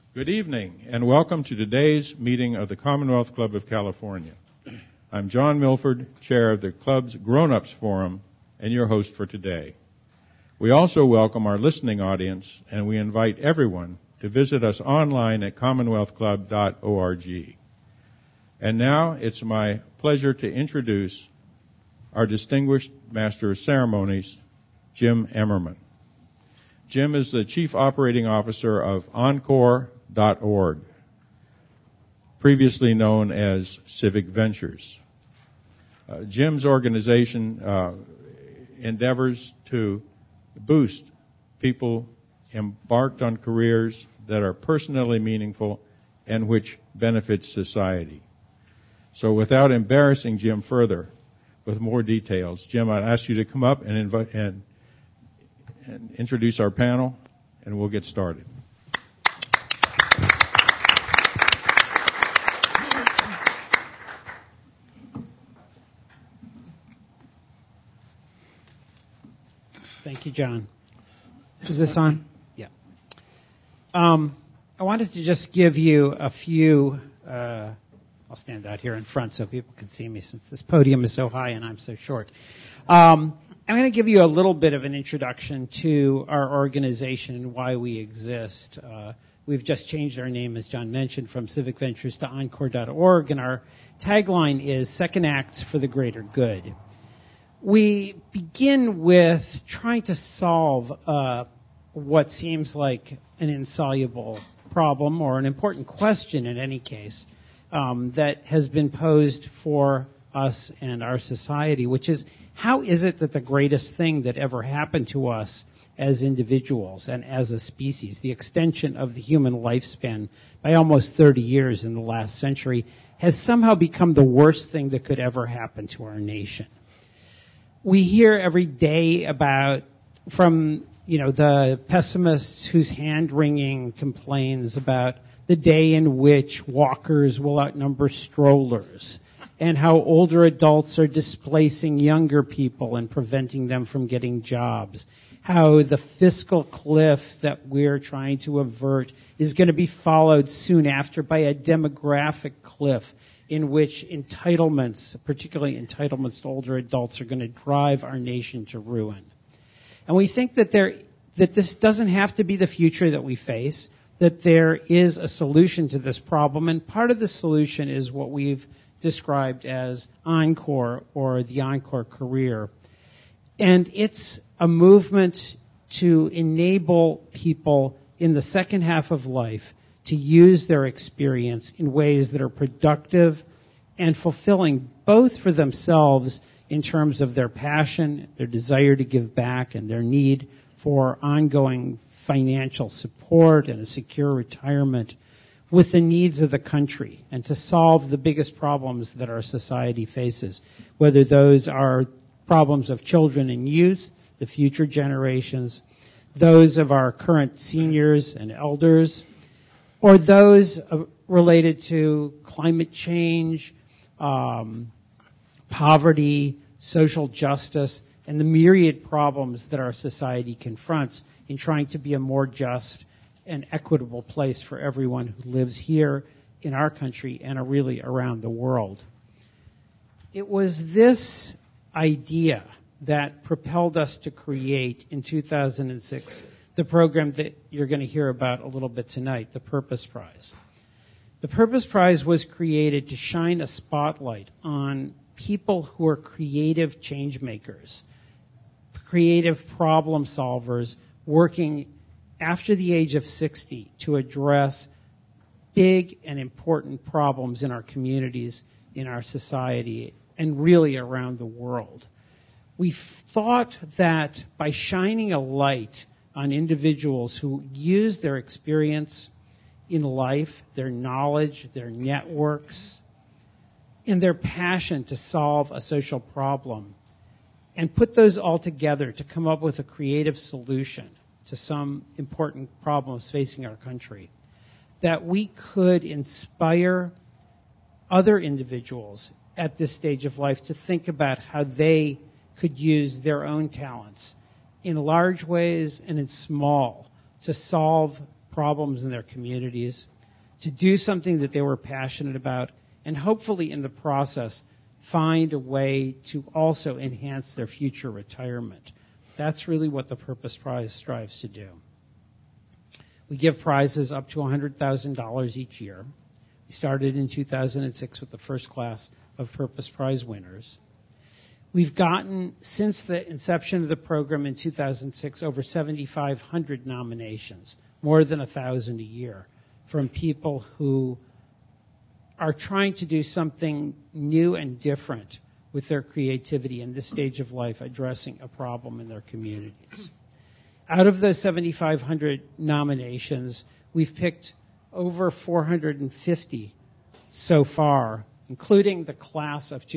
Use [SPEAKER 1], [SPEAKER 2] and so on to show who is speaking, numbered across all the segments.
[SPEAKER 1] Good evening, and welcome to today's meeting of the Commonwealth Club of California. I'm John Milford, chair of the club's Grown-Ups Forum, and your host for today. We also welcome our listening audience, and we invite everyone to visit us online at commonwealthclub.org. And now it's my pleasure to introduce our distinguished Master of Ceremonies, Jim Emmerman. Jim is the Chief Operating Officer of Encore.org, previously known as Civic Ventures. Jim's organization endeavors to boost people embarked on careers that are personally meaningful and which benefit society. So without embarrassing Jim further with more details, Jim, I'd ask you to come up and invite and introduce our panel, and we'll get started.
[SPEAKER 2] Thank you, John. Is this on? Yeah. I wanted to just give you a few, I'll stand out here in front so people can see me since this podium is so high and I'm so short. I'm going to give you a little bit of an introduction to our organization and why we exist. We've just changed our name, as John mentioned, from Civic Ventures to Encore.org, and our tagline is Second Acts for the Greater Good. We begin with trying to solve what seems like an insoluble problem, or an important question in any case, that has been posed for us and our society, which is, how is it that the greatest thing that ever happened to us as individuals and as a species, the extension of the human lifespan by almost 30 years in the last century, has somehow become the worst thing that could ever happen to our nation? We hear every day from the pessimists whose hand-wringing complains about the day in which walkers will outnumber strollers, and how older adults are displacing younger people and preventing them from getting jobs, how the fiscal cliff that we're trying to avert is going to be followed soon after by a demographic cliff in which entitlements, particularly entitlements to older adults, are going to drive our nation to ruin. And we think that this doesn't have to be the future that we face, that there is a solution to this problem, and part of the solution is what we've described as Encore, or the Encore career. And it's a movement to enable people in the second half of life to use their experience in ways that are productive and fulfilling, both for themselves in terms of their passion, their desire to give back, and their need for ongoing financial support and a secure retirement, with the needs of the country, and to solve the biggest problems that our society faces, whether those are problems of children and youth, the future generations, those of our current seniors and elders, or those related to climate change, poverty, social justice, and the myriad problems that our society confronts in trying to be a more just and equitable place for everyone who lives here in our country and really around the world. It was this idea that propelled us to create in 2006 the program that you're going to hear about a little bit tonight, the Purpose Prize. The Purpose Prize was created to shine a spotlight on people who are creative change makers, creative problem solvers, working after the age of 60 to address big and important problems in our communities, in our society, and really around the world. We thought that by shining a light on individuals who use their experience in life, their knowledge, their networks, and their passion to solve a social problem, and put those all together to come up with a creative solution to some important problems facing our country, that we could inspire other individuals at this stage of life to think about how they could use their own talents in large ways and in small to solve problems in their communities, to do something that they were passionate about, and hopefully in the process find a way to also enhance their future retirement. That's really what the Purpose Prize strives to do. We give prizes up to $100,000 each year. We started in 2006 with the first class of Purpose Prize winners. We've gotten, since the inception of the program in 2006, over 7,500 nominations, more than 1,000 a year, from people who are trying to do something new and different with their creativity in this stage of life, addressing a problem in their communities. Out of those 7,500 nominations, we've picked over 450 so far, including the class of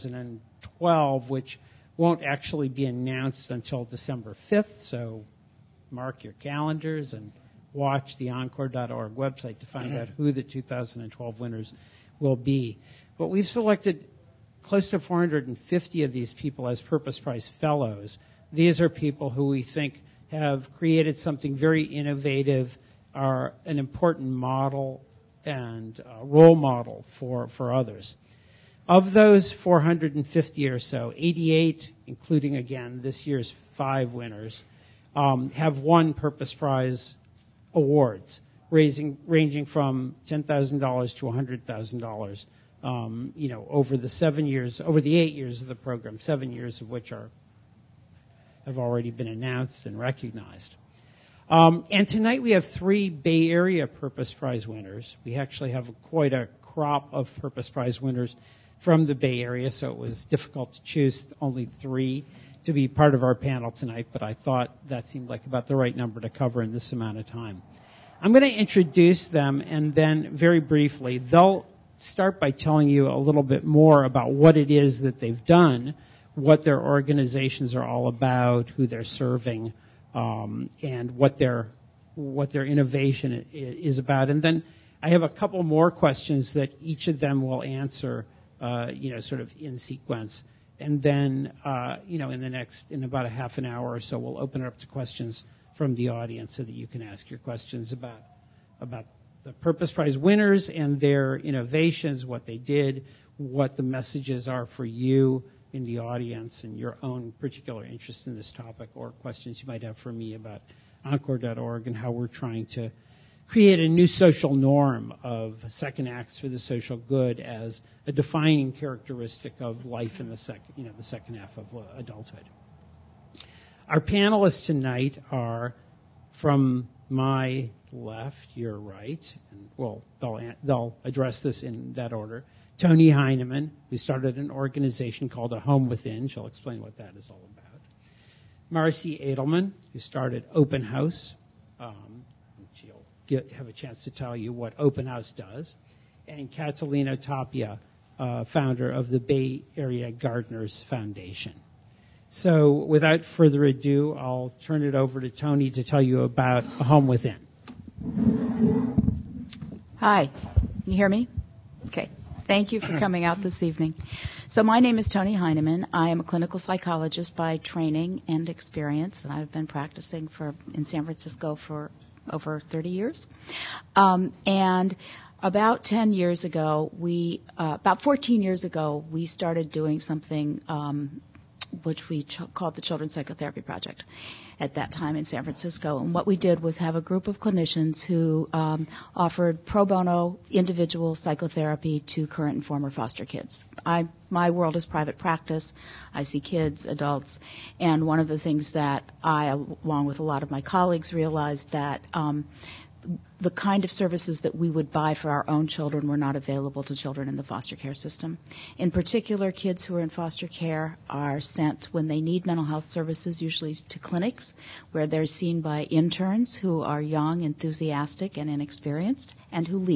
[SPEAKER 2] 2012, which won't actually be announced until December 5th, so mark your calendars and watch the Encore.org website to find out who the 2012 winners will be. But we've selected close to 450 of these people as Purpose Prize Fellows. These are people who we think have created something very innovative, are an important model and role model for others. Of those 450 or so, 88, including again this year's 5 winners, have won Purpose Prize awards, ranging from $10,000 to $100,000. Over the 8 years of the program, 7 years of which have already been announced and recognized. And tonight we have 3 Bay Area Purpose Prize winners. We actually have quite a crop of Purpose Prize winners from the Bay Area, so it was difficult to choose only 3 to be part of our panel tonight, but I thought that seemed like about the right number to cover in this amount of time. I'm going to introduce them, and then very briefly, they'll start by telling you a little bit more about what it is that they've done, what their organizations are all about, who they're serving, and what their innovation is about. And then I have a couple more questions that each of them will answer, sort of in sequence. And then, in about a half an hour or so, we'll open it up to questions from the audience so that you can ask your questions about the Purpose Prize winners and their innovations, what they did, what the messages are for you in the audience and your own particular interest in this topic, or questions you might have for me about Encore.org and how we're trying to create a new social norm of second acts for the social good as a defining characteristic of life in the second half of adulthood. Our panelists tonight are from my left, your right, and they'll address this in that order. Toni Heineman, who started an organization called A Home Within. She'll explain what that is all about. Marcy Edelman, who started Open House. She'll have a chance to tell you what Open House does. And Catalina Tapia, founder of the Bay Area Gardeners Foundation. So without further ado, I'll turn it over to Toni to tell you about A Home Within.
[SPEAKER 3] Hi, can you hear me? Okay. Thank you for coming out this evening. So my name is Toni Heineman. I am a clinical psychologist by training and experience, and I've been practicing in San Francisco for over 30 years. And about 10 years ago, about 14 years ago, we started doing something which we called the Children's Psychotherapy Project at that time in San Francisco. And what we did was have a group of clinicians who offered pro bono individual psychotherapy to current and former foster kids. My world is private practice. I see kids, adults, and one of the things that I, along with a lot of my colleagues, realized that the kind of services that we would buy for our own children were not available to children in the foster care system. In particular, kids who are in foster care are sent when they need mental health services, usually to clinics, where they're seen by interns who are young, enthusiastic, and inexperienced, and who leave.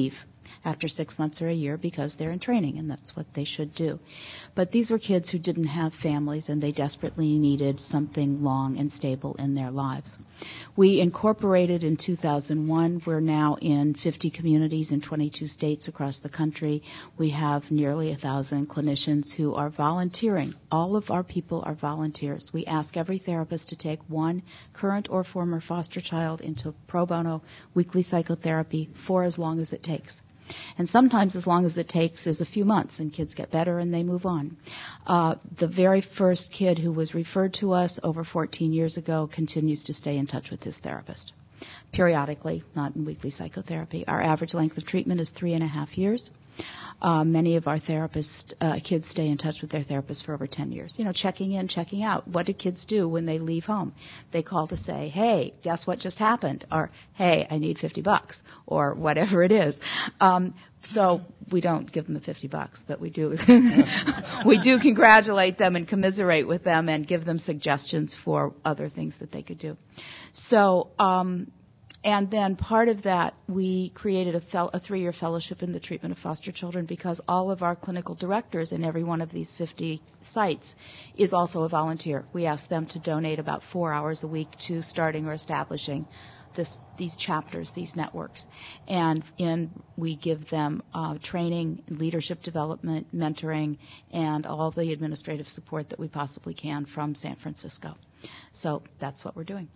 [SPEAKER 3] after 6 months or a year because they're in training, and that's what they should do. But these were kids who didn't have families, and they desperately needed something long and stable in their lives. We incorporated in 2001. We're now in 50 communities in 22 states across the country. We have nearly 1,000 clinicians who are volunteering. All of our people are volunteers. We ask every therapist to take one current or former foster child into pro bono weekly psychotherapy for as long as it takes. And sometimes as long as it takes is a few months, and kids get better and they move on. The very first kid who was referred to us over 14 years ago continues to stay in touch with his therapist periodically, not in weekly psychotherapy. Our average length of treatment is 3.5 years. Many of our kids stay in touch with their therapists for over 10 years. Checking in, checking out. What do kids do when they leave home? They call to say, hey, guess what just happened? Or, hey, I need $50, or whatever it is. So we don't give them the $50, but we do. We do congratulate them and commiserate with them and give them suggestions for other things that they could do. So, and then part of that, we created a 3-year fellowship in the treatment of foster children because all of our clinical directors in every one of these 50 sites is also a volunteer. We ask them to donate about 4 hours a week to starting or establishing these chapters, these networks. And we give them training, leadership development, mentoring, and all the administrative support that we possibly can from San Francisco. So that's what we're doing.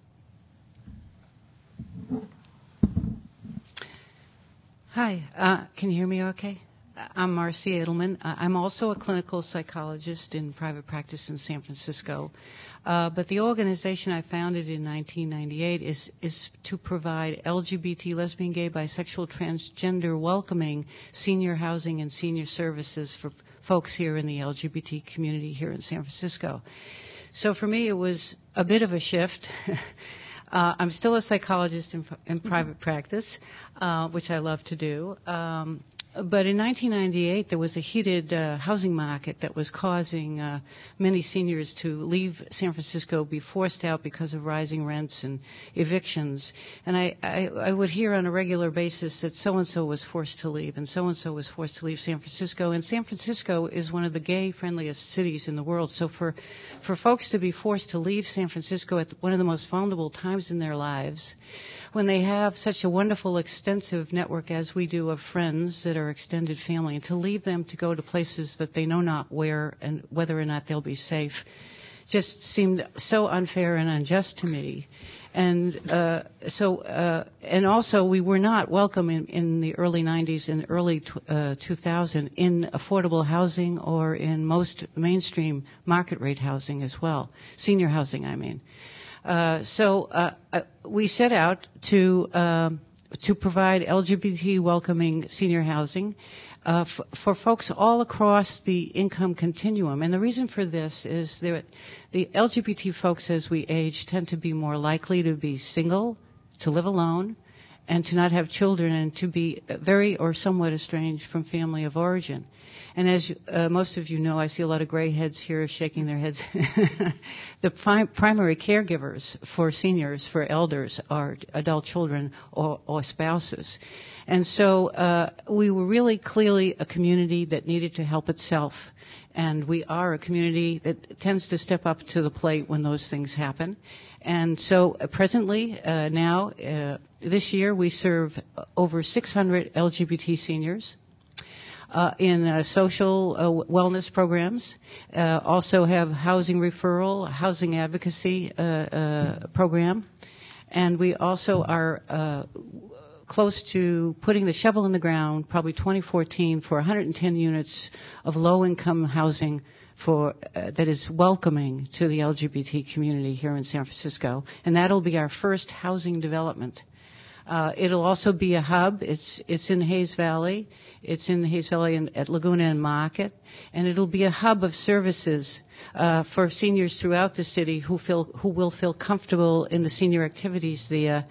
[SPEAKER 4] Hi, can you hear me okay? I'm Marcy Edelman. I'm also a clinical psychologist in private practice in San Francisco. But the organization I founded in 1998 is to provide LGBT, lesbian, gay, bisexual, transgender welcoming senior housing and senior services for folks here in the LGBT community here in San Francisco. So for me, it was a bit of a shift. I'm still a psychologist in private practice, which I love to do. But in 1998, there was a heated housing market that was causing many seniors to leave San Francisco, be forced out because of rising rents and evictions. And I would hear on a regular basis that so-and-so was forced to leave and so-and-so was forced to leave San Francisco. And San Francisco is one of the gay-friendliest cities in the world. So for folks to be forced to leave San Francisco at one of the most vulnerable times in their lives, when they have such a wonderful, extensive network as we do of friends that are extended family, and to leave them to go to places that they know not where and whether or not they'll be safe just seemed so unfair and unjust to me. And and also we were not welcome in the early 90s and early 2000 in affordable housing or in most mainstream market rate housing as well, senior housing, I mean. So we set out to provide LGBT welcoming senior housing for folks all across the income continuum. And the reason for this is that the LGBT folks as we age tend to be more likely to be single, to live alone, and to not have children, and to be very or somewhat estranged from family of origin. And as most of you know, I see a lot of gray heads here shaking their heads. The primary caregivers for seniors, for elders, are adult children or spouses. And so we were really clearly a community that needed to help itself. And we are a community that tends to step up to the plate when those things happen. And so presently, now, this year, we serve over 600 LGBT seniors in social wellness programs. Also have housing referral, housing advocacy program. And we also are close to putting the shovel in the ground, probably 2014, for 110 units of low-income housing for that is welcoming to the LGBT community here in San Francisco. And that'll be our first housing development. It'll also be a hub. It's in Hayes Valley. It's in Hayes Valley at Laguna and Market. And it'll be a hub of services for seniors throughout the city who will feel comfortable in the senior activities that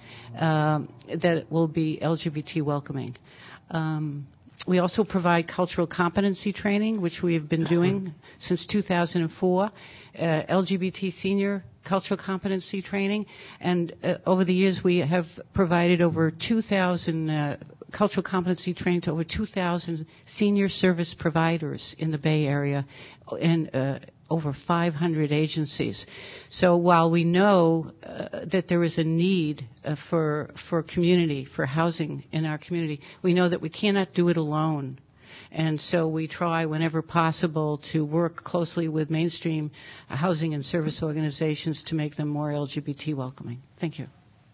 [SPEAKER 4] will be LGBT welcoming. We also provide cultural competency training, which we have been doing since 2004, LGBT senior cultural competency training. And over the years, we have provided over 2,000 cultural competency training to over 2,000 senior service providers in the Bay Area and over 500 agencies. So while we know that there is a need for community, for housing in our community, we know that we cannot do it alone. And so we try whenever possible to work closely with mainstream housing and service organizations to make them more LGBT welcoming. Thank you.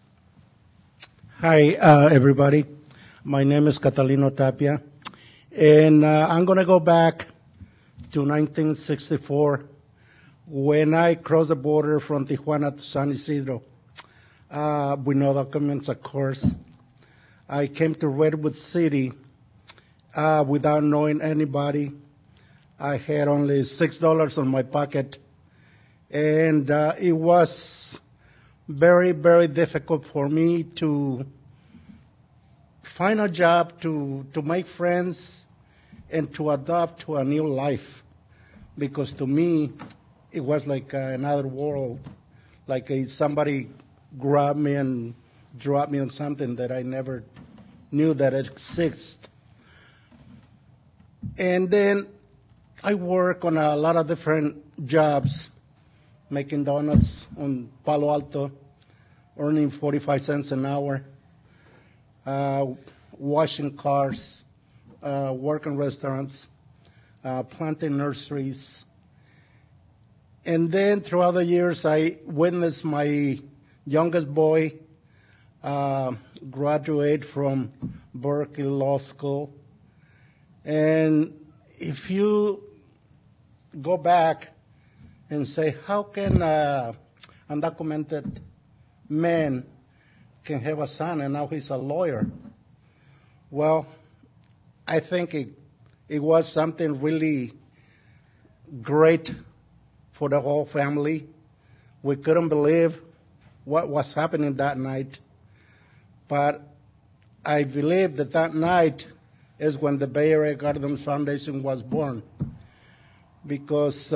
[SPEAKER 5] Hi, everybody. My name is Catalino Tapia, and I'm going to go back to 1964 when I crossed the border from Tijuana to San Isidro. With no documents, of course. I came to Redwood City without knowing anybody. I had only $6 on my pocket, and it was very, very difficult for me to find a job, to make friends, and to adapt to a new life. Because to me, it was like another world, like somebody grabbed me and dropped me on something that I never knew that it existed. And then I work on a lot of different jobs, making donuts on Palo Alto, earning 45 cents an hour, washing cars, working restaurants, planting nurseries. And then throughout the years, I witnessed my youngest boy graduate from Berkeley Law School. And if you go back and say, how can undocumented man can have a son and now he's a lawyer? Well, I think it was something really great for the whole family. We couldn't believe what was happening that night. But I believe that night is when the Bay Area Gardens Foundation was born. Because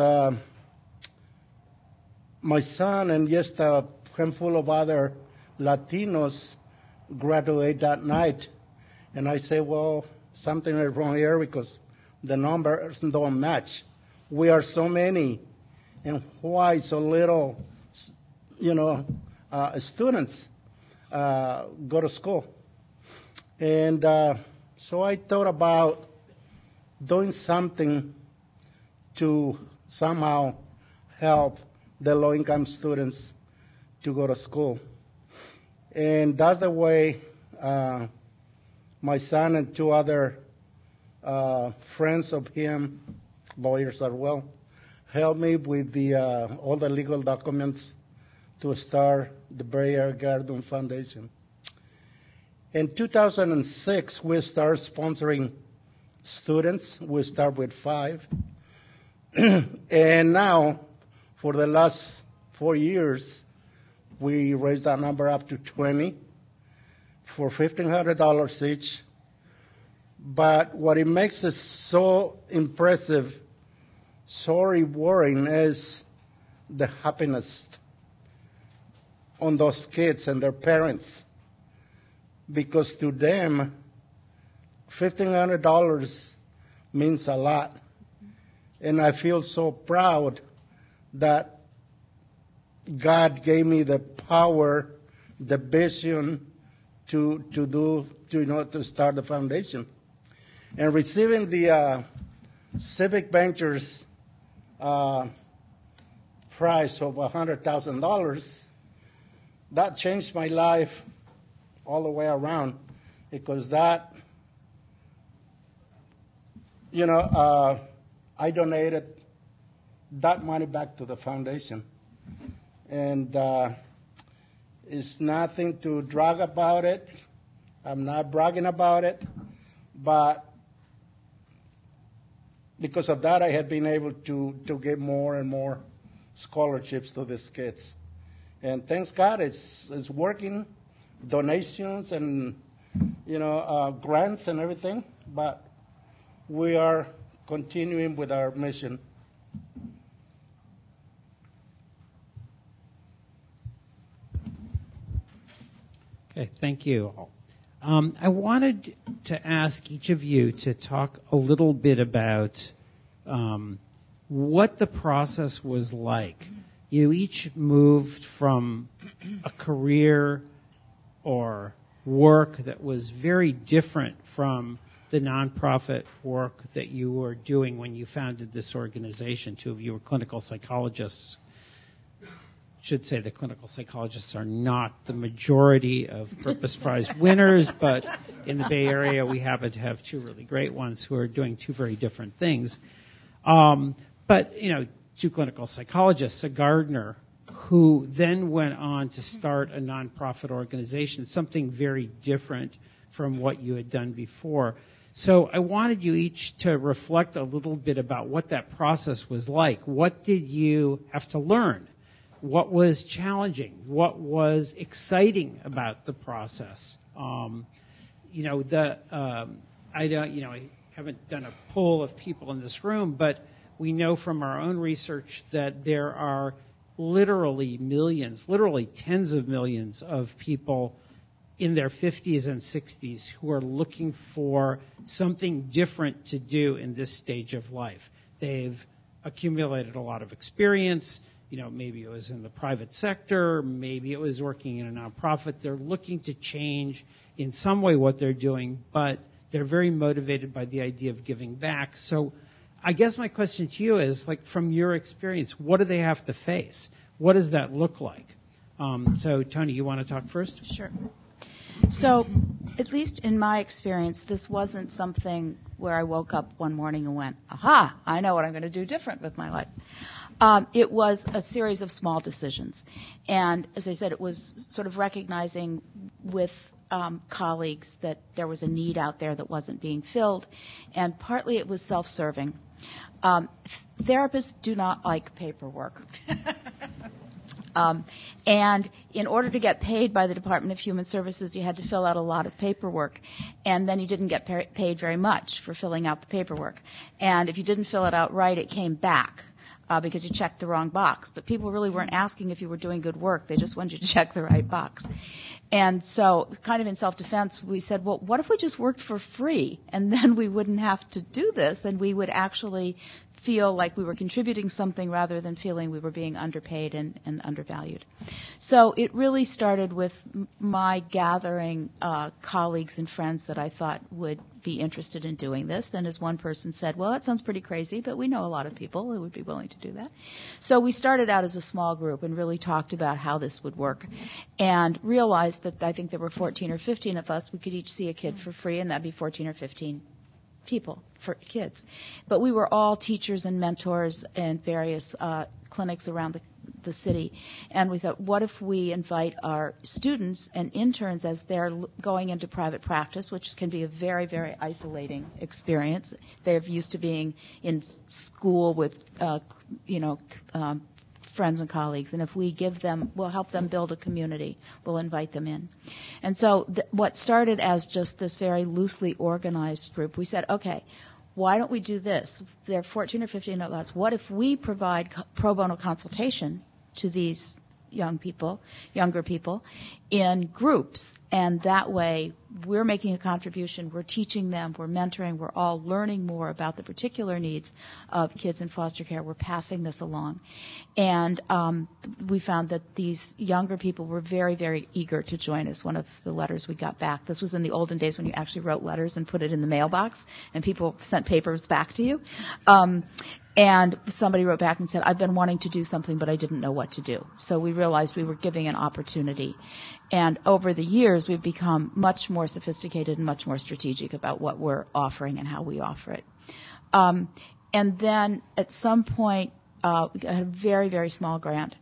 [SPEAKER 5] my son and just a handful of other Latinos graduate that night. And I say, well, something is wrong here because the numbers don't match. We are so many, and why so little, students go to school? And so I thought about doing something to somehow help the low-income students to go to school. And that's the way my son and two other friends of him, lawyers as well, helped me with all the legal documents to start the Bay Area Garden Foundation. In 2006, we started sponsoring students. We started with 5. And now, for the last 4 years, we raised that number up to 20 for $1,500 each. But what it makes it so impressive, so rewarding, is the happiness on those kids and their parents. Because to them, $1,500 means a lot. And I feel so proud that God gave me the power, the vision to start the foundation. And receiving the Civic Ventures prize of $100,000, that changed my life all the way around, because that, I donated that money back to the foundation. And it's nothing to brag about it. I'm not bragging about it. But because of that, I have been able to give more and more scholarships to these kids. And thanks God, it's working, donations and, grants and everything. But we are continuing with our mission.
[SPEAKER 2] Okay, thank you. I wanted to ask each of you to talk a little bit about what the process was like. You each moved from a career or work that was very different from the nonprofit work that you were doing when you founded this organization. Two of you were clinical psychologists. Should say the clinical psychologists are not the majority of Purpose Prize winners, but in the Bay Area we happen to have two really great ones who are doing two very different things. But, two clinical psychologists, a gardener who then went on to start a nonprofit organization, something very different from what you had done before. So I wanted you each to reflect a little bit about what that process was like. What did you have to learn? What was challenging? What was exciting about the process? I haven't done a poll of people in this room, but we know from our own research that there are literally millions, literally tens of millions of people in their 50s and 60s who are looking for something different to do in this stage of life. They've accumulated a lot of experience. Maybe it was in the private sector, maybe it was working in a nonprofit. They're looking to change in some way what they're doing, but they're very motivated by the idea of giving back. So I guess my question to you is, from your experience, what do they have to face? What does that look like? So, Tony, you want to talk first?
[SPEAKER 3] Sure. So, at least in my experience, this wasn't something where I woke up one morning and went, aha, I know what I'm going to do different with my life. It was a series of small decisions. And as I said, it was sort of recognizing with colleagues that there was a need out there that wasn't being filled. And partly it was self-serving. Therapists do not like paperwork. And in order to get paid by the Department of Human Services, you had to fill out a lot of paperwork. And then you didn't get paid very much for filling out the paperwork. And if you didn't fill it out right, it came back. Because you checked the wrong box. But people really weren't asking if you were doing good work. They just wanted you to check the right box. And so, kind of in self-defense, we said, well, what if we just worked for free? And then we wouldn't have to do this, and we would actually feel like we were contributing something rather than feeling we were being underpaid and undervalued. So it really started with my gathering colleagues and friends that I thought would be interested in doing this. And as one person said, well, that sounds pretty crazy, but we know a lot of people who would be willing to do that. So we started out as a small group and really talked about how this would work and realized that I think there were 14 or 15 of us. We could each see a kid for free, and that'd be 14 or 15 people for kids. But we were all teachers and mentors in various clinics around the city. And we thought, what if we invite our students and interns as they're going into private practice, which can be a very, very isolating experience. They're used to being in school with, friends and colleagues. And if we give them, we'll help them build a community. We'll invite them in. And so what started as just this very loosely organized group, we said, okay, why don't we do this? There are 14 or 15 of us. What if we provide pro bono consultation to these younger people, in groups? And that way, we're making a contribution, we're teaching them, we're mentoring, we're all learning more about the particular needs of kids in foster care. We're passing this along. And we found that these younger people were very, very eager to join us. One of the letters we got back, this was in the olden days when you actually wrote letters and put it in the mailbox, and people sent papers back to you. And somebody wrote back and said, I've been wanting to do something, but I didn't know what to do. So we realized we were giving an opportunity. And over the years, we've become much more sophisticated and much more strategic about what we're offering and how we offer it. And then at some point, we got a very, very small grant.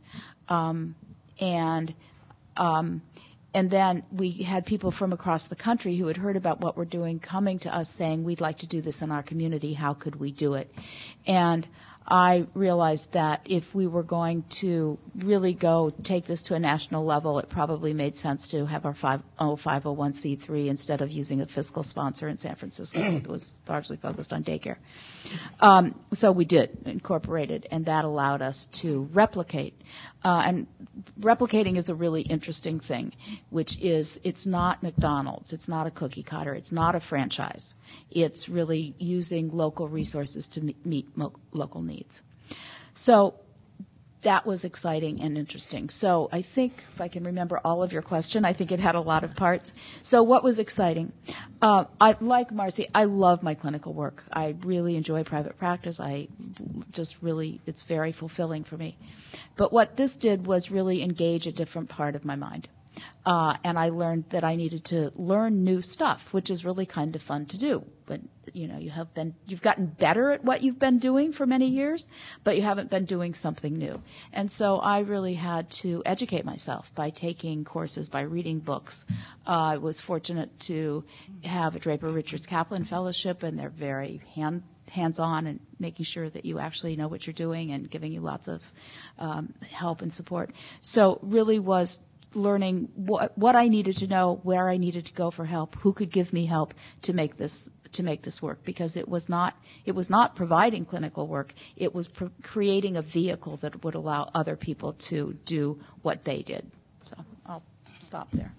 [SPEAKER 3] And then we had people from across the country who had heard about what we're doing coming to us saying, we'd like to do this in our community. How could we do it? And I realized that if we were going to really go take this to a national level, it probably made sense to have our 501c3 instead of using a fiscal sponsor in San Francisco that was largely focused on daycare. So we did incorporate it, and that allowed us to replicate And replicating is a really interesting thing, which is it's not McDonald's, it's not a cookie cutter, it's not a franchise. It's really using local resources to meet local needs. So that was exciting and interesting. So I think, if I can remember all of your question, I think it had a lot of parts. So what was exciting? Like Marcy, I love my clinical work. I really enjoy private practice. It's very fulfilling for me. But what this did was really engage a different part of my mind. And I learned that I needed to learn new stuff, which is really kind of fun to do. But you've gotten better at what you've been doing for many years, but you haven't been doing something new. And so I really had to educate myself by taking courses, by reading books. I was fortunate to have a Draper Richards Kaplan Fellowship, and they're very hands-on and making sure that you actually know what you're doing and giving you lots of help and support. So really was learning what I needed to know, where I needed to go for help, who could give me help to make this work, because it was not providing clinical work. It was creating a vehicle that would allow other people to do what they did. So I'll stop there.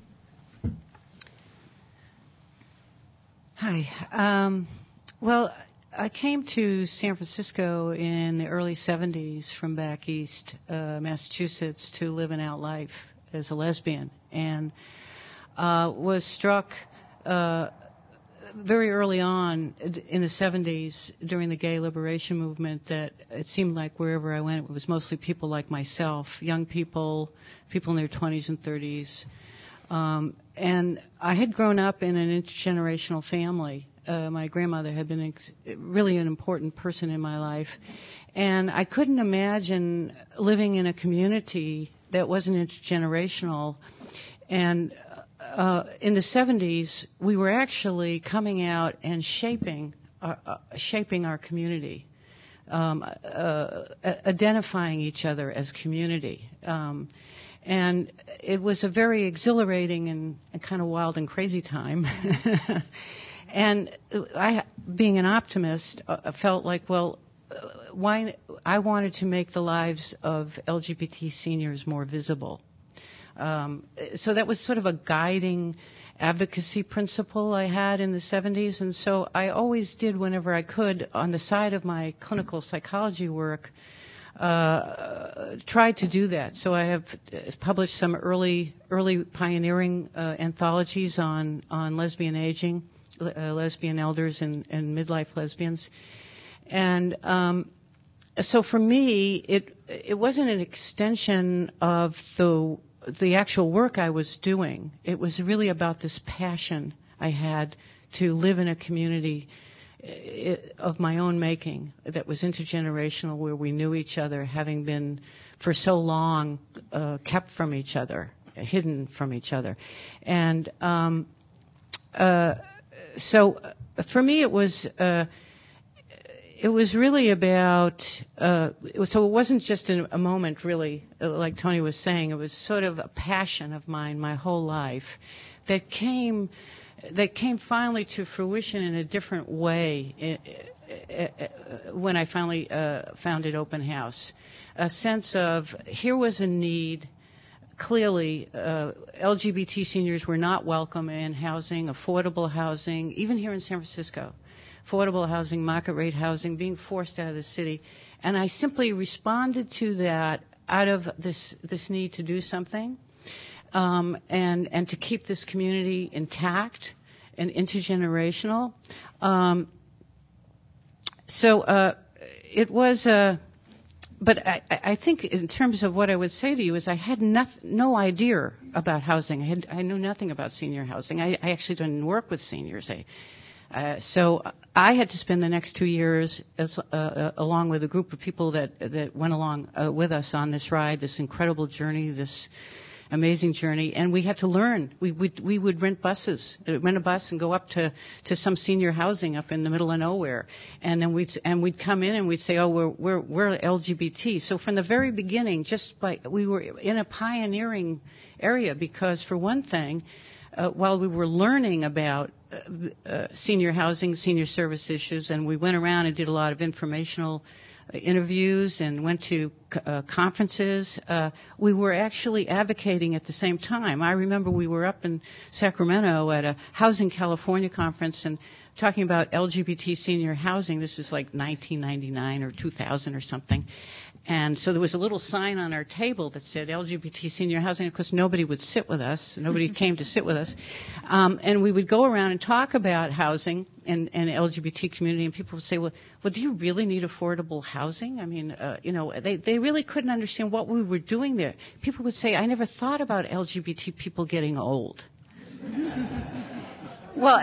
[SPEAKER 4] Hi. Well, I came to San Francisco in the early 70s from back east, Massachusetts, to live an out life as a lesbian, and was struck very early on in the 70s during the gay liberation movement that it seemed like wherever I went it was mostly people like myself, young people in their 20s and 30s. And I had grown up in an intergenerational family. My grandmother had been really an important person in my life. And I couldn't imagine living in a community that wasn't intergenerational. And in the 70s, we were actually coming out and shaping our community, identifying each other as community. And it was a very exhilarating and kind of wild and crazy time. And I, being an optimist, felt like, why I wanted to make the lives of LGBT seniors more visible. So that was sort of a guiding advocacy principle I had in the 70s, and so I always did whenever I could, on the side of my clinical psychology work, tried to do that. So I have published some early pioneering anthologies on lesbian aging, lesbian elders and midlife lesbians. And so for me, it wasn't an extension of the actual work I was doing. It was really about this passion I had to live in a community of my own making that was intergenerational, where we knew each other, having been for so long kept from each other, hidden from each other. And so for me it was really about, so it wasn't just a moment really, like Tony was saying. It was sort of a passion of mine my whole life that came finally to fruition in a different way when I finally founded Open House. A sense of, here was a need. Clearly, LGBT seniors were not welcome in housing, affordable housing, even here in San Francisco. Affordable housing, market rate housing, being forced out of the city. And I simply responded to that out of this need to do something, and to keep this community intact and intergenerational. So it was but I think in terms of what I would say to you is I had no idea about housing. I knew nothing about senior housing. I actually didn't work with seniors. So I had to spend the next 2 years along with a group of people that went along with us on this ride, this incredible journey, this amazing journey, and we had to learn. We would rent a bus and go up to some senior housing up in the middle of nowhere, and then we'd come in and we'd say, oh, we're LGBT. So from the very beginning, we were in a pioneering area, because for one thing, while we were learning about senior housing, senior service issues, and we went around and did a lot of informational interviews and went to conferences. We were actually advocating at the same time. I remember we were up in Sacramento at a Housing California conference and talking about LGBT senior housing. This is like 1999 or 2000 or something. And so there was a little sign on our table that said LGBT senior housing. Of course, nobody would sit with us. Nobody came to sit with us. And we would go around and talk about housing and LGBT community, and people would say, well, do you really need affordable housing? I mean, they really couldn't understand what we were doing there. People would say, I never thought about LGBT people getting old. Well,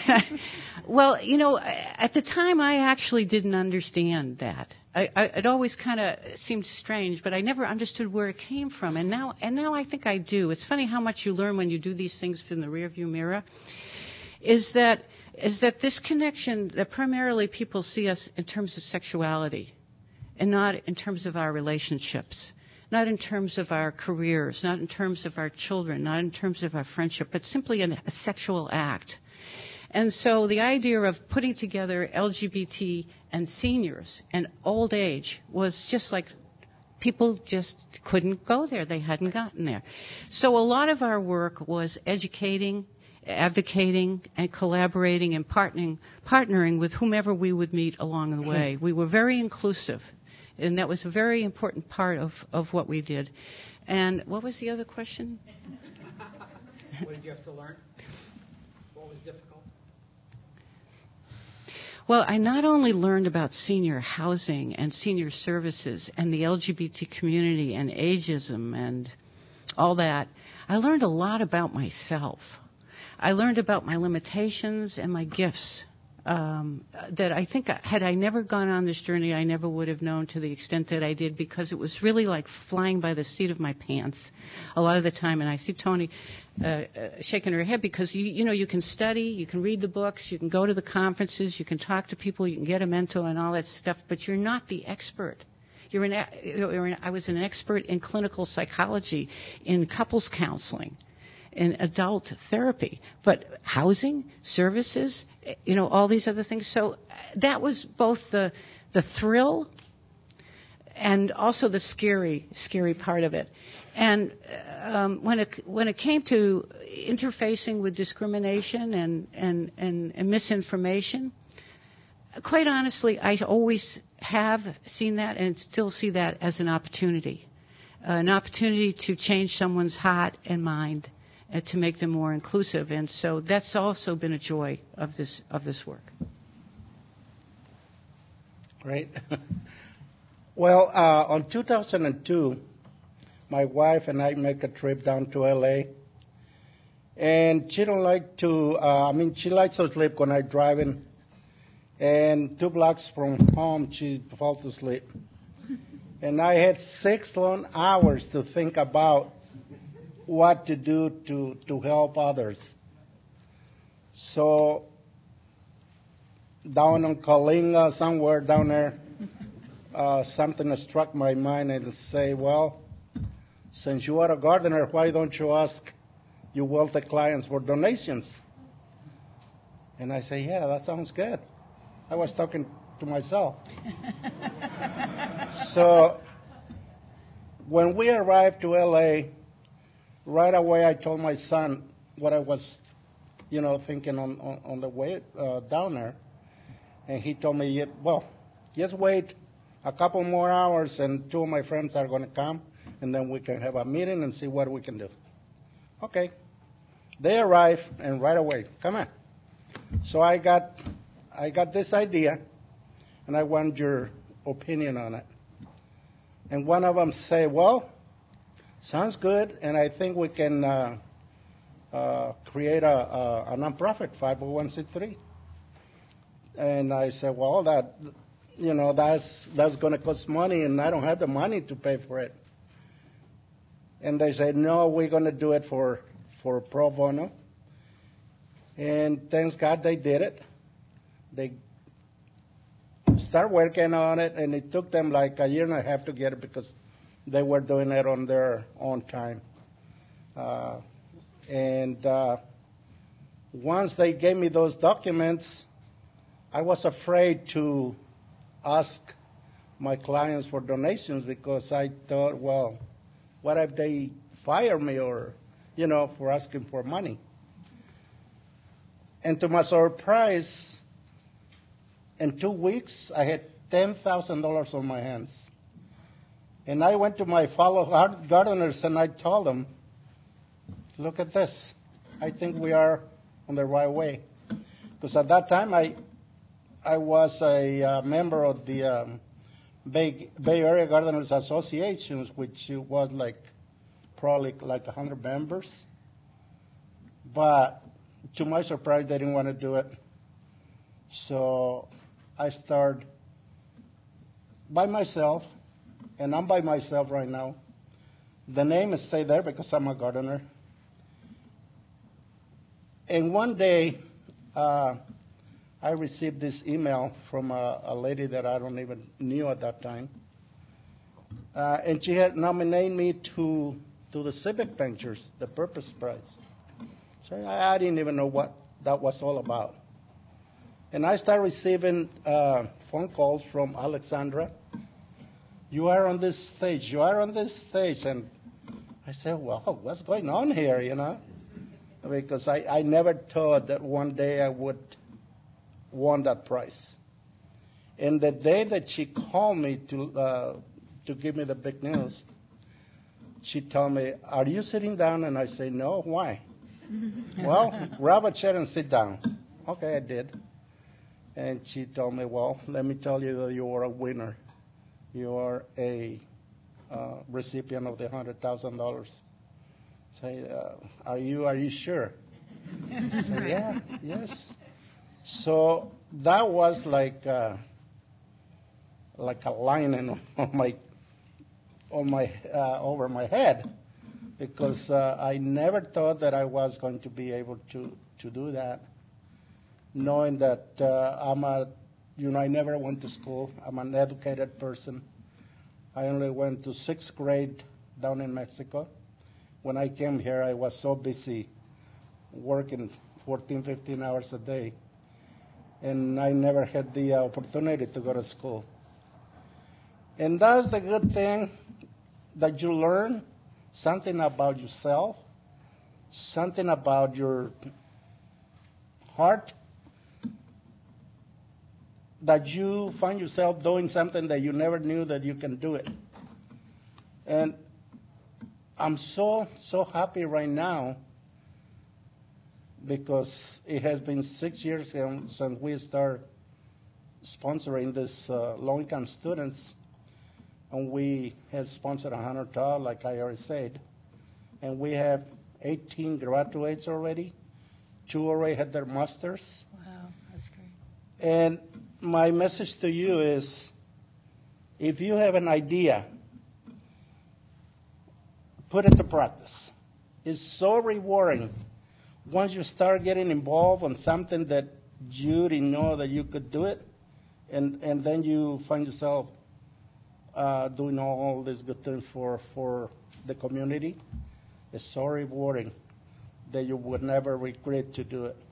[SPEAKER 4] at the time, I actually didn't understand that. It always kind of seemed strange, but I never understood where it came from. And now I think I do. It's funny how much you learn when you do these things from the rearview mirror. Is that this connection that primarily people see us in terms of sexuality, and not in terms of our relationships, not in terms of our careers, not in terms of our children, not in terms of our friendship, but simply a sexual act. And so the idea of putting together LGBT and seniors and old age was just like people just couldn't go there. They hadn't gotten there. So a lot of our work was educating, advocating, and collaborating and partnering with whomever we would meet along the way. We were very inclusive, and that was a very important part of what we did. And what was the other question?
[SPEAKER 2] What did you have to learn? What was difficult?
[SPEAKER 4] Well, I not only learned about senior housing and senior services and the LGBT community and ageism and all that, I learned a lot about myself. I learned about my limitations and my gifts that I think had I never gone on this journey, I never would have known to the extent that I did, because it was really like flying by the seat of my pants a lot of the time. And I see Tony shaking her head, because you can study, you can read the books, you can go to the conferences, you can talk to people, you can get a mentor and all that stuff, but you're not the expert. I was an expert in clinical psychology, in couples counseling, in adult therapy, but housing, services, all these other things. So that was both the thrill and also the scary part of it. And when it came to interfacing with discrimination and misinformation, quite honestly, I always have seen that and still see that as an opportunity to change someone's heart and mind, to make them more inclusive. And so that's also been a joy of this work.
[SPEAKER 5] Great. Well, on 2002, my wife and I make a trip down to L.A., and she don't like to, she likes to sleep when I'm driving, and 2 blocks from home, she falls asleep. And I had 6 long hours to think about what to do to help others. So down on Coalinga, somewhere down there, something struck my mind and say, well, since you are a gardener, why don't you ask your wealthy clients for donations? And I say, yeah, that sounds good. I was talking to myself. So when we arrived to L.A., right away I told my son what I was, thinking on the way down there. And he told me, well, just wait a couple more hours and 2 of my friends are going to come, and then we can have a meeting and see what we can do. Okay. They arrived, and right away, come on. So I got this idea, and I want your opinion on it. And one of them say, well, sounds good, and I think we can create a nonprofit, 501c3. And I said, well, that's going to cost money, and I don't have the money to pay for it. And they said, no, we're going to do it for pro bono. And thanks God they did it. They start working on it, and it took them like a year and a half to get it because they were doing it on their own time. And once they gave me those documents, I was afraid to ask my clients for donations because I thought, well, what if they fire me or, for asking for money? And to my surprise, in 2 weeks, I had $10,000 on my hands. And I went to my fellow gardeners and I told them, look at this. I think we are on the right way. Because at that time, I was a member of the Bay Area Gardeners Association, which was probably 100 members. But to my surprise, they didn't want to do it. So I started by myself, and I'm by myself right now. The name is stay there because I'm a gardener. And one day, I received this email from a lady that I don't even knew at that time. And she had nominated me to the Civic Ventures, the Purpose Prize. So I didn't even know what that was all about. And I started receiving phone calls from Alexandra. You are on this stage. You are on this stage. And I said, well, what's going on here, Because I never thought that one day I would won that prize. And the day that she called me to give me the big news, she told me, are you sitting down? And I say, no, why? Well, grab a chair and sit down. Okay, I did. And she told me, well, let me tell you that you are a winner. You are a recipient of the $100,000. Say, are you sure? I said, yeah, yes. So that was like a lining on my over my head, because I never thought that I was going to be able to do that, knowing that I never went to school. I'm an educated person. I only went to 6th grade down in Mexico. When I came here, I was so busy working 14, 15 hours a day, and I never had the opportunity to go to school. And that's the good thing, that you learn something about yourself, something about your heart, that you find yourself doing something that you never knew that you can do it. And I'm so happy right now, because it has been 6 years since we started sponsoring this low-income students, and we had sponsored 100 child, like I already said, and we have 18 graduates already. 2 already had their masters.
[SPEAKER 3] Wow, that's great.
[SPEAKER 5] And my message to you is, if you have an idea, put it to practice. It's so rewarding once you start getting involved on something that you didn't know that you could do it, and then you find yourself doing all these good things for the community. It's so rewarding that you would never regret to do it.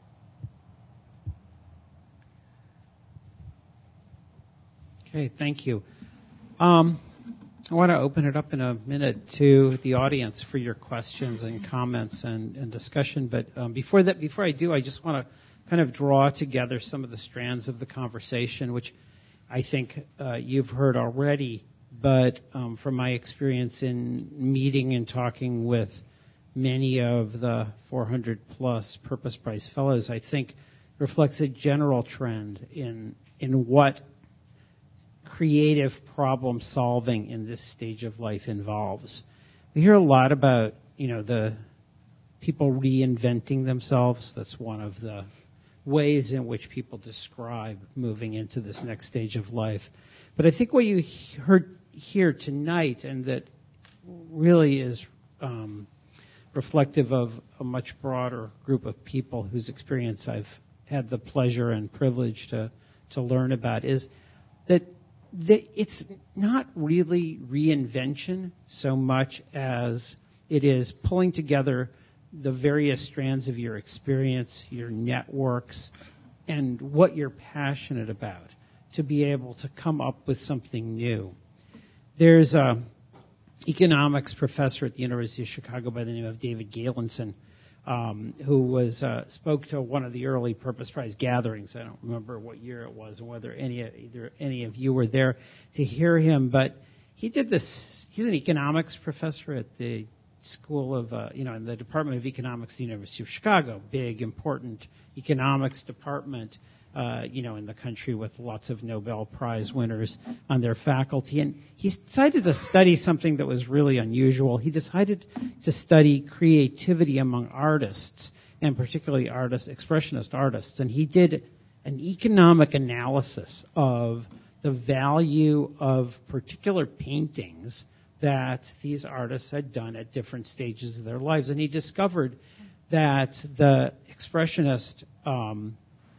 [SPEAKER 2] Okay, thank you. I want to open it up in a minute to the audience for your questions and comments and discussion. But before I do, I just want to kind of draw together some of the strands of the conversation, which I think you've heard already. But from my experience in meeting and talking with many of the 400-plus Purpose Prize Fellows, I think reflects a general trend in what creative problem solving in this stage of life involves. We hear a lot about, the people reinventing themselves. That's one of the ways in which people describe moving into this next stage of life. But I think what you heard here tonight, and that really is reflective of a much broader group of people whose experience I've had the pleasure and privilege to learn about, is that it's not really reinvention so much as it is pulling together the various strands of your experience, your networks, and what you're passionate about to be able to come up with something new. There's a economics professor at the University of Chicago by the name of David Galenson, who spoke to one of the early Purpose Prize gatherings. I don't remember what year it was and whether any of you were there to hear him, but he did this. He's an economics professor at the School of, in the Department of Economics at the University of Chicago, big, important economics department, in the country with lots of Nobel Prize winners on their faculty. And he decided to study something that was really unusual. He decided to study creativity among artists, and particularly expressionist artists. And he did an economic analysis of the value of particular paintings that these artists had done at different stages of their lives. And he discovered that the Impressionist and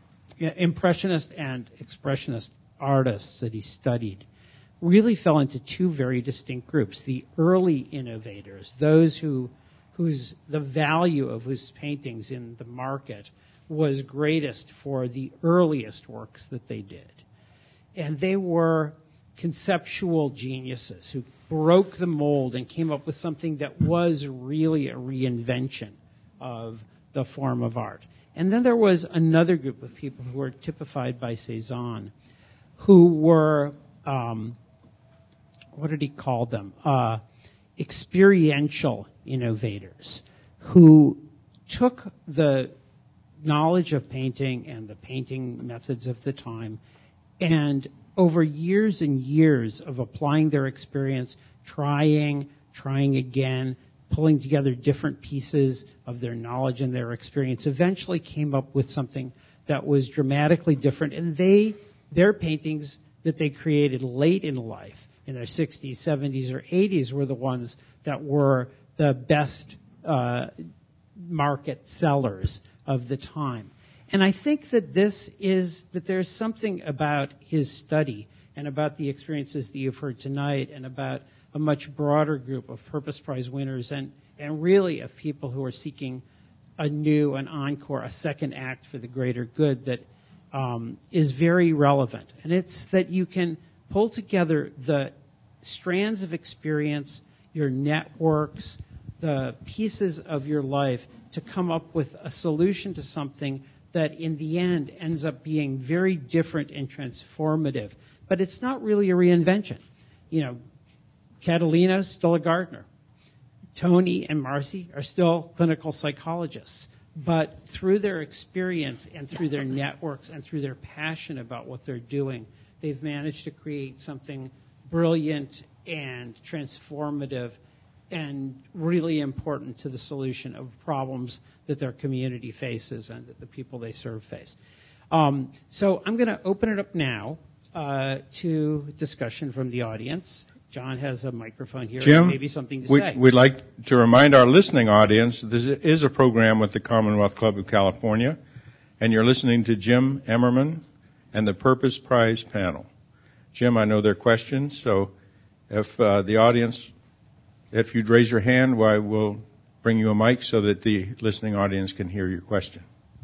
[SPEAKER 2] Expressionist artists that he studied really fell into two very distinct groups. The early innovators, those the value of whose paintings in the market was greatest for the earliest works that they did. And they were conceptual geniuses who broke the mold and came up with something that was really a reinvention of the form of art. And then there was another group of people who were typified by Cezanne, who were, what did he call them? Experiential innovators who took the knowledge of painting and the painting methods of the time, and over years and years of applying their experience, trying again, pulling together different pieces of their knowledge and their experience, eventually came up with something that was dramatically different. And their paintings that they created late in life, in their 60s, 70s, or 80s, were the ones that were the best market sellers of the time. And I think that there's something about his study and about the experiences that you've heard tonight and about a much broader group of Purpose Prize winners and really of people who are seeking an encore, a second act for the greater good that is very relevant. And it's that you can pull together the strands of experience, your networks, the pieces of your life to come up with a solution to something that in the end ends up being very different and transformative. But it's not really a reinvention. Catalina's still a gardener. Tony and Marcy are still clinical psychologists. But through their experience and through their networks and through their passion about what they're doing, they've managed to create something brilliant and transformative and really important to the solution of problems that their community faces and that the people they serve face. So I'm going to open it up now to discussion from the audience. John has a microphone here.
[SPEAKER 1] Jim,
[SPEAKER 2] maybe something to say.
[SPEAKER 1] We'd like to remind our listening audience this is a program with the Commonwealth Club of California, and you're listening to Jim Emmerman and the Purpose Prize panel. Jim, I know there are questions, so if the audience, if you'd raise your hand, we'll bring you a mic so that the listening audience can hear your question.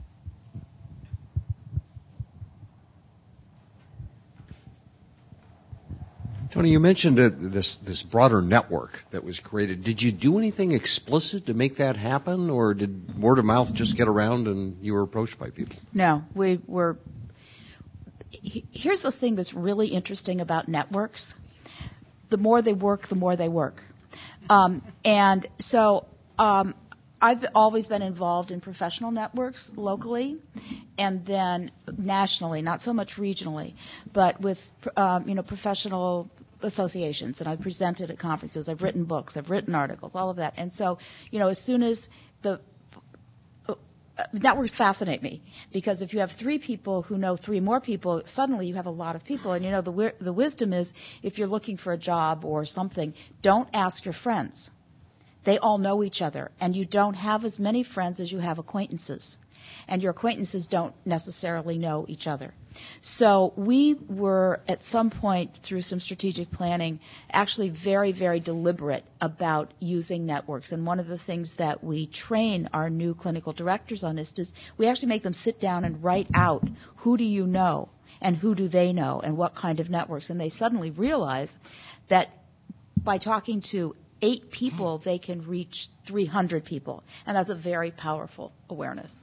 [SPEAKER 6] Tony, you mentioned this broader network that was created. Did you do anything explicit to make that happen, or did word of mouth just get around and you were approached by people?
[SPEAKER 3] No, we were. Here's the thing that's really interesting about networks. The more they work, the more they work. And so I've always been involved in professional networks locally and then nationally, not so much regionally, but with professional associations. And I've presented at conferences, I've written books, I've written articles, all of that. And so, as soon as the networks fascinate me, because if you have 3 people who know 3 more people, suddenly you have a lot of people. And the wisdom is, if you're looking for a job or something, don't ask your friends. They all know each other, and you don't have as many friends as you have acquaintances. And your acquaintances don't necessarily know each other. So we were, at some point, through some strategic planning, actually very, very deliberate about using networks. And one of the things that we train our new clinical directors on is we actually make them sit down and write out, who do you know? and who do they know and what kind of networks. And they suddenly realize that by talking to 8 people, they can reach 300 people. And that's a very powerful awareness.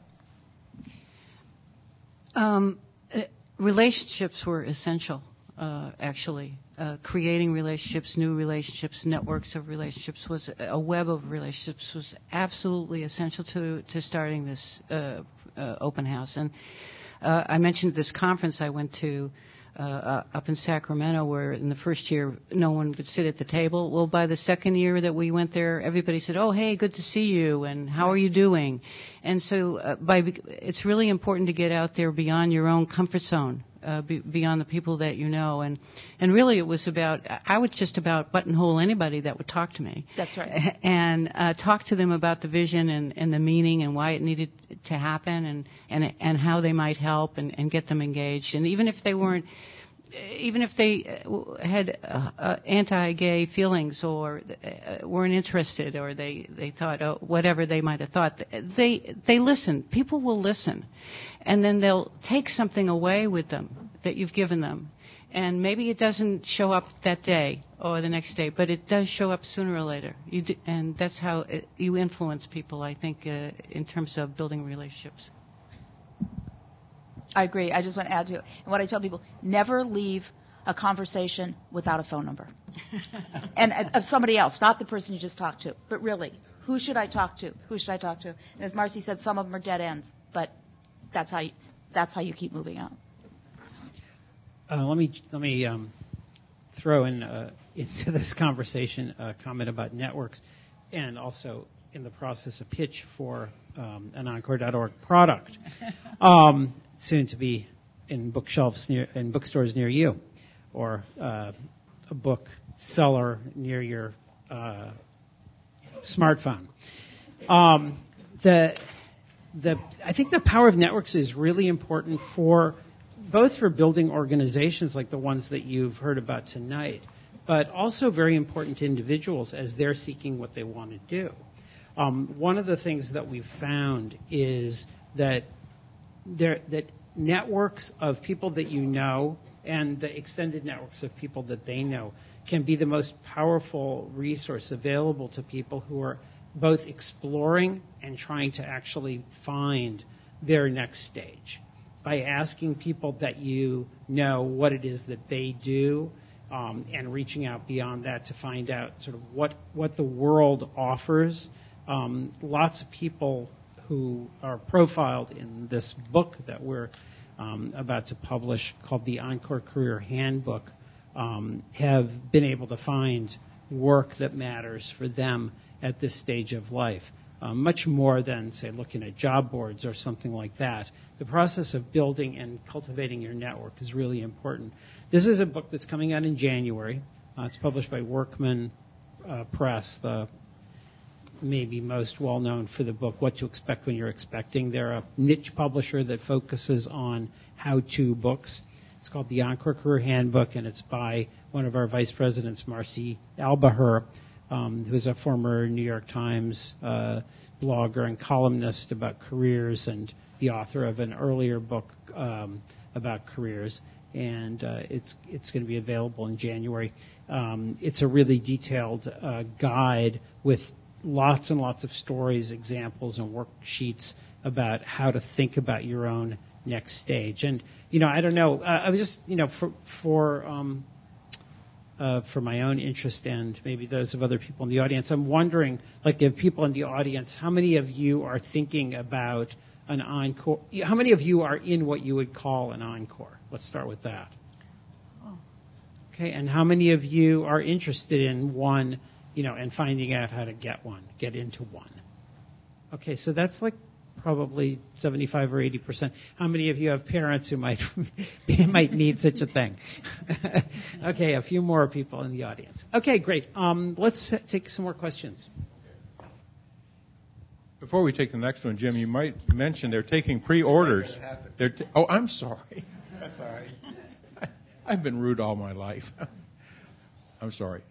[SPEAKER 4] Relationships were essential, actually. Creating relationships, new relationships, networks of relationships, was a web of relationships was absolutely essential to starting this open house. And I mentioned this conference I went to up in Sacramento, where in the first year no one would sit at the table. Well, by the second year that we went there, everybody said, "Oh, hey, good to see you," and "How are you doing?" And so it's really important to get out there beyond your own comfort zone, beyond the people that you know. And really it was I would just about buttonhole anybody that would talk to me.
[SPEAKER 3] That's right.
[SPEAKER 4] And talk to them about the vision and the meaning and why it needed to happen and how they might help and get them engaged. And even if they had anti-gay feelings or weren't interested, or they thought, whatever they might have thought, they listen. People will listen. And then they'll take something away with them that you've given them. And maybe it doesn't show up that day or the next day, but it does show up sooner or later. And that's how you influence people, I think, in terms of building relationships.
[SPEAKER 3] I agree. I just want to add to it. And what I tell people, never leave a conversation without a phone number. And of somebody else, not the person you just talked to, but really, who should I talk to? Who should I talk to? And as Marcy said, some of them are dead ends, but that's how you keep moving on.
[SPEAKER 2] Let me throw into this conversation a comment about networks, and also in the process a pitch for an Encore.org product, soon to be in bookstores near you, or a book seller near your smartphone. I think the power of networks is really important both for building organizations like the ones that you've heard about tonight, but also very important to individuals as they're seeking what they want to do. One of the things that we've found is that networks of people that you know and the extended networks of people that they know can be the most powerful resource available to people who are both exploring and trying to actually find their next stage. By asking people that you know what it is that they do, and reaching out beyond that to find out sort of what the world offers. Lots of people who are profiled in this book that we're about to publish, called the Encore Career Handbook, have been able to find work that matters for them at this stage of life. Much more than, say, looking at job boards or something like that. The process of building and cultivating your network is really important. This is a book that's coming out in January. It's published by Workman Press, the maybe most well-known for the book, What to Expect When You're Expecting. They're a niche publisher that focuses on how-to books. It's called the Encore Career Handbook, and it's by one of our vice presidents, Marcy Albaher, who's a former New York Times blogger and columnist about careers, and the author of an earlier book about careers. And it's going to be available in January. It's a really detailed guide with lots and lots of stories, examples, and worksheets about how to think about your own next stage. And I don't know. I was just for my own interest and maybe those of other people in the audience, I'm wondering, like, if people in the audience, how many of you are thinking about an encore? How many of you are in what you would call an encore? Let's start with that.
[SPEAKER 3] Oh.
[SPEAKER 2] Okay, and how many of you are interested in one, and finding out how to get into one? Okay, so that's like probably 75 or 80%. How many of you have parents who might need such a thing? Okay, a few more people in the audience. Okay, great. Let's take some more questions.
[SPEAKER 1] Before we take the next one, Jim, you might mention they're taking pre-orders. I'm sorry.
[SPEAKER 5] That's all right.
[SPEAKER 1] I've been rude all my life. I'm sorry.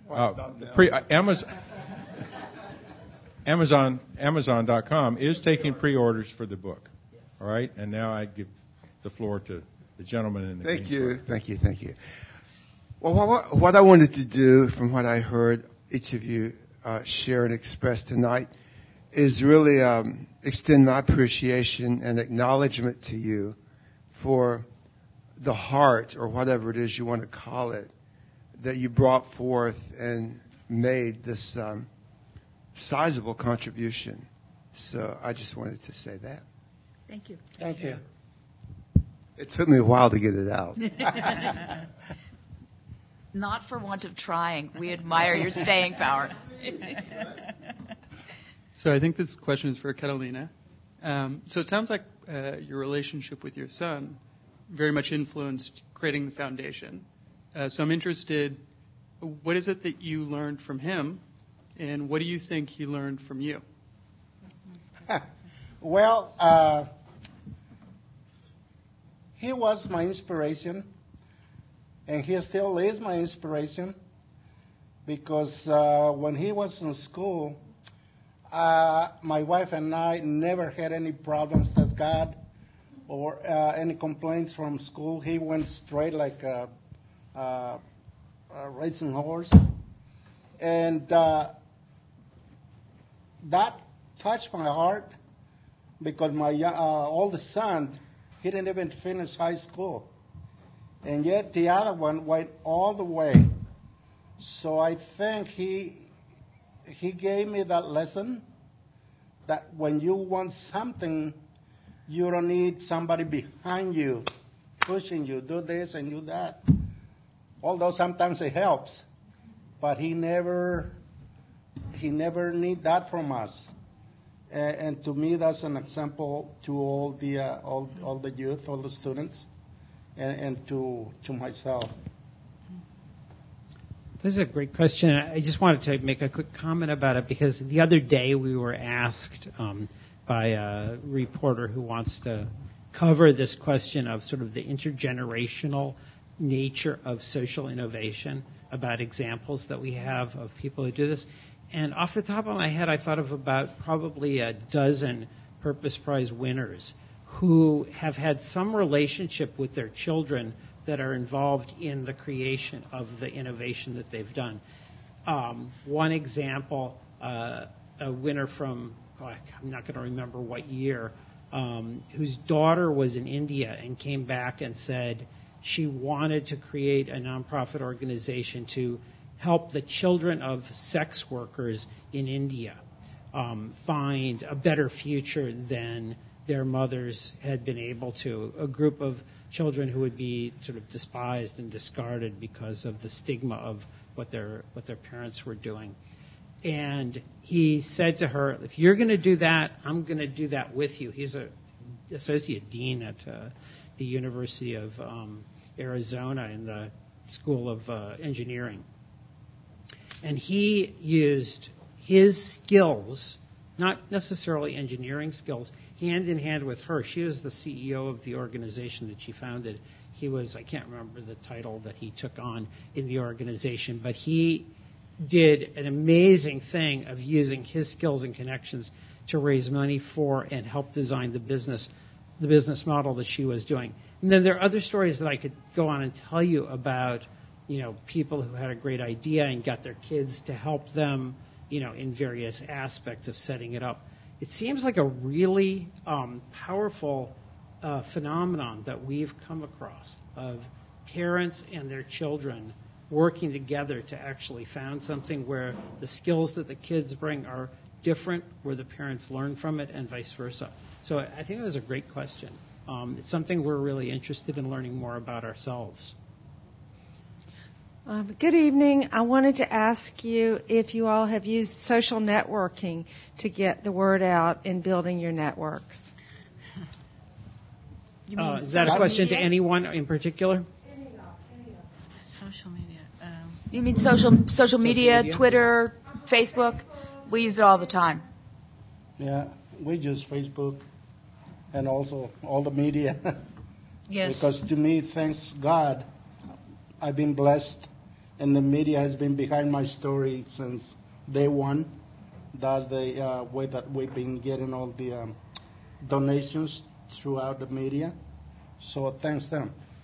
[SPEAKER 1] Amazon.com is taking pre-orders for the book. All right, and now I give the floor to the gentleman in the
[SPEAKER 7] Thank
[SPEAKER 1] green
[SPEAKER 7] you,
[SPEAKER 1] shirt.
[SPEAKER 7] thank you. Well, what I wanted to do, from what I heard each of you share and express tonight, is really extend my appreciation and acknowledgement to you for the heart, or whatever it is you want to call it, that you brought forth and made this sizable contribution. So I just wanted to say that.
[SPEAKER 3] Thank you.
[SPEAKER 5] Thank you.
[SPEAKER 7] It took me a while to get it out.
[SPEAKER 3] Not for want of trying. We admire your staying power.
[SPEAKER 8] So I think this question is for Catalina. So it sounds like your relationship with your son very much influenced creating the foundation. So I'm interested, what is it that you learned from him, and what do you think he learned from you?
[SPEAKER 5] Well, he was my inspiration, and he still is my inspiration, because when he was in school, my wife and I never had any problems, thank God, or any complaints from school. He went straight like a racing horse. And that touched my heart, because my oldest son, he didn't even finish high school. And yet the other one went all the way. So I think he gave me that lesson, that when you want something, you don't need somebody behind you, pushing you, do this and do that. Although sometimes it helps, but he never need that from us. And to me, that's an example to all the youth, all the students, and to myself.
[SPEAKER 2] This is a great question. I just wanted to make a quick comment about it, because the other day we were asked by a reporter who wants to cover this question of sort of the intergenerational nature of social innovation, about examples that we have of people who do this. And off the top of my head, I thought of about probably a dozen Purpose Prize winners who have had some relationship with their children that are involved in the creation of the innovation that they've done. One example, a winner from, I'm not going to remember what year, whose daughter was in India and came back and said she wanted to create a nonprofit organization to help the children of sex workers in India find a better future than their mothers had been able to. A group of children who would be sort of despised and discarded because of the stigma of what their parents were doing. And he said to her, if you're going to do that, I'm going to do that with you. He's an associate dean at the University of Arizona in the School of Engineering. And he used his skills, not necessarily engineering skills, hand in hand with her. She was the CEO of the organization that she founded. He was, I can't remember the title that he took on in the organization, but he did an amazing thing of using his skills and connections to raise money for and help design the business model that she was doing. And then there are other stories that I could go on and tell you about, people who had a great idea and got their kids to help them, in various aspects of setting it up. It seems like a really powerful phenomenon that we've come across of parents and their children working together to actually found something where the skills that the kids bring are different, where the parents learn from it, and vice versa. So I think it was a great question. It's something we're really interested in learning more about ourselves.
[SPEAKER 9] Good evening. I wanted to ask you if you all have used social networking to get the word out in building your networks.
[SPEAKER 3] You mean
[SPEAKER 2] Is that a question
[SPEAKER 3] media?
[SPEAKER 2] to anyone in particular?
[SPEAKER 4] Social media.
[SPEAKER 3] You mean social media, Twitter, Facebook? We use it all the time.
[SPEAKER 5] Yeah, we use Facebook and also all the media.
[SPEAKER 4] Yes.
[SPEAKER 5] Because to me, thanks God, I've been blessed, and the media has been behind my story since day one. That's the way that we've been getting all the donations throughout the media. So thanks them.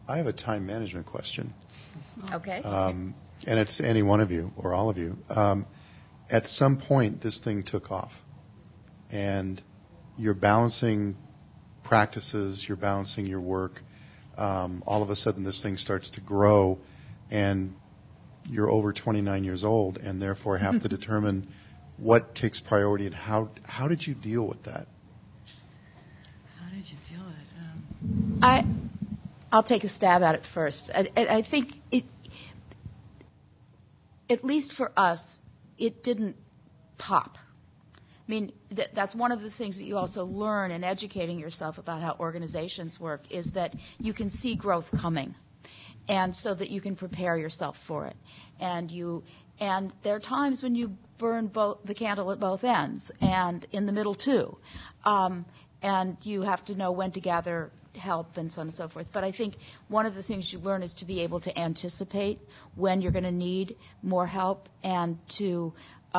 [SPEAKER 10] I have a time management question.
[SPEAKER 3] Okay.
[SPEAKER 10] And it's any one of you or all of you. At some point, this thing took off. And you're balancing practices, you're balancing your work. All of a sudden, this thing starts to grow, and you're over 29 years old, and therefore have to determine what takes priority and how did you deal with that?
[SPEAKER 4] How did you deal with it?
[SPEAKER 3] I'll take a stab at it first. I think at least for us, it didn't pop. I mean, that's one of the things that you also learn in educating yourself about how organizations work, is that you can see growth coming, and so that you can prepare yourself for it. And there are times when you burn the candle at both ends, and in the middle too. And you have to know when to gather help and so on and so forth. But I think one of the things you learn is to be able to anticipate when you're going to need more help, and to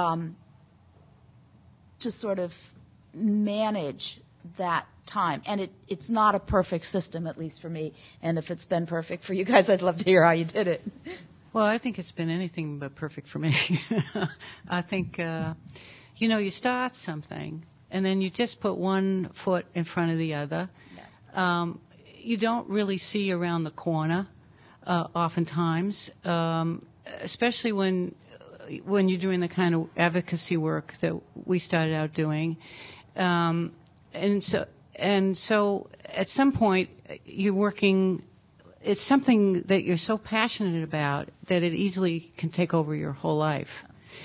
[SPEAKER 3] sort of manage that time. And it's not a perfect system, at least for me. And if it's been perfect for you guys, I'd love to hear how you did it.
[SPEAKER 4] Well, I think it's been anything but perfect for me. I think, you start something, and then you just put one foot in front of the other. Yeah. You don't really see around the corner, oftentimes, especially when you're doing the kind of advocacy work that we started out doing. And so at some point you're working, it's something that you're so passionate about that it easily can take over your whole life.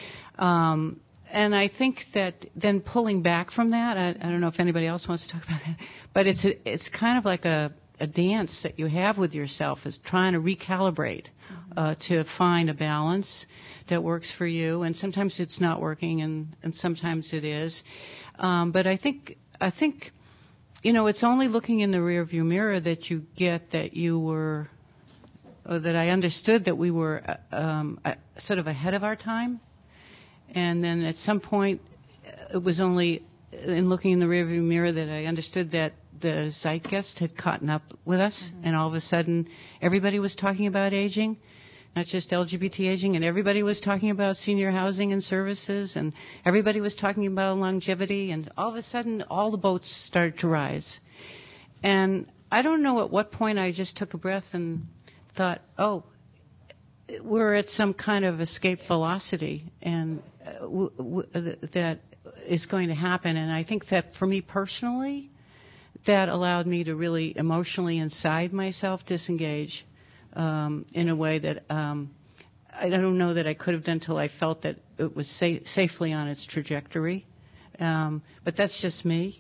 [SPEAKER 4] And I think that then pulling back from that, I don't know if anybody else wants to talk about that, but it's kind of like a dance that you have with yourself, is trying to recalibrate to find a balance that works for you. And sometimes it's not working, and sometimes it is. But I think it's only looking in the rearview mirror that you get that that I understood that we were sort of ahead of our time. And then at some point, it was only in looking in the rearview mirror that I understood that the zeitgeist had caught up with us, and all of a sudden everybody was talking about aging, not just LGBT aging, and everybody was talking about senior housing and services, and everybody was talking about longevity, and all of a sudden all the boats started to rise. And I don't know at what point I just took a breath and thought, we're at some kind of escape velocity, and that is going to happen. And I think that for me personally, that allowed me to really emotionally inside myself disengage in a way that I don't know that I could have done till I felt that it was safely on its trajectory. But that's just me.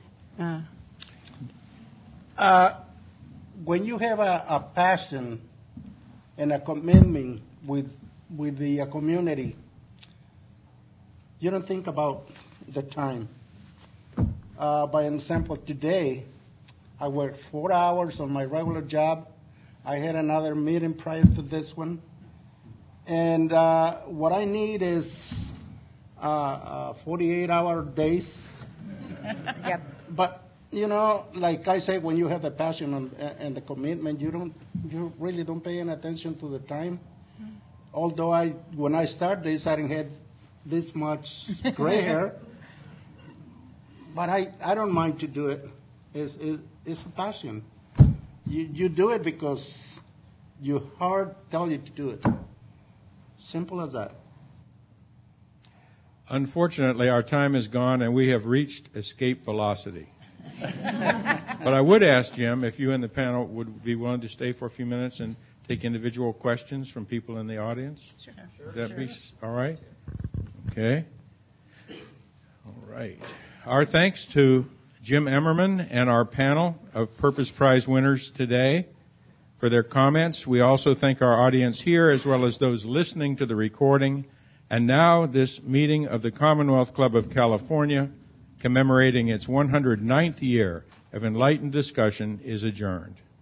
[SPEAKER 5] When you have a passion and a commitment with the community, you don't think about the time. By example, today, I worked 4 hours on my regular job. I had another meeting prior to this one. And what I need is 48-hour days.
[SPEAKER 3] Yep.
[SPEAKER 5] But, like I say, when you have the passion and the commitment, you really don't pay any attention to the time. Although when I started this, I didn't have this much gray hair. But I don't mind to do it. It's a passion. You do it because your heart tells you to do it. Simple as that.
[SPEAKER 1] Unfortunately, our time is gone, and we have reached escape velocity. But I would ask Jim if you and the panel would be willing to stay for a few minutes and take individual questions from people in the audience.
[SPEAKER 3] Sure.
[SPEAKER 1] Would that be all right? Okay. All right. Our thanks to Jim Emmerman and our panel of Purpose Prize winners today for their comments. We also thank our audience here as well as those listening to the recording. And now this meeting of the Commonwealth Club of California, commemorating its 109th year of enlightened discussion, is adjourned.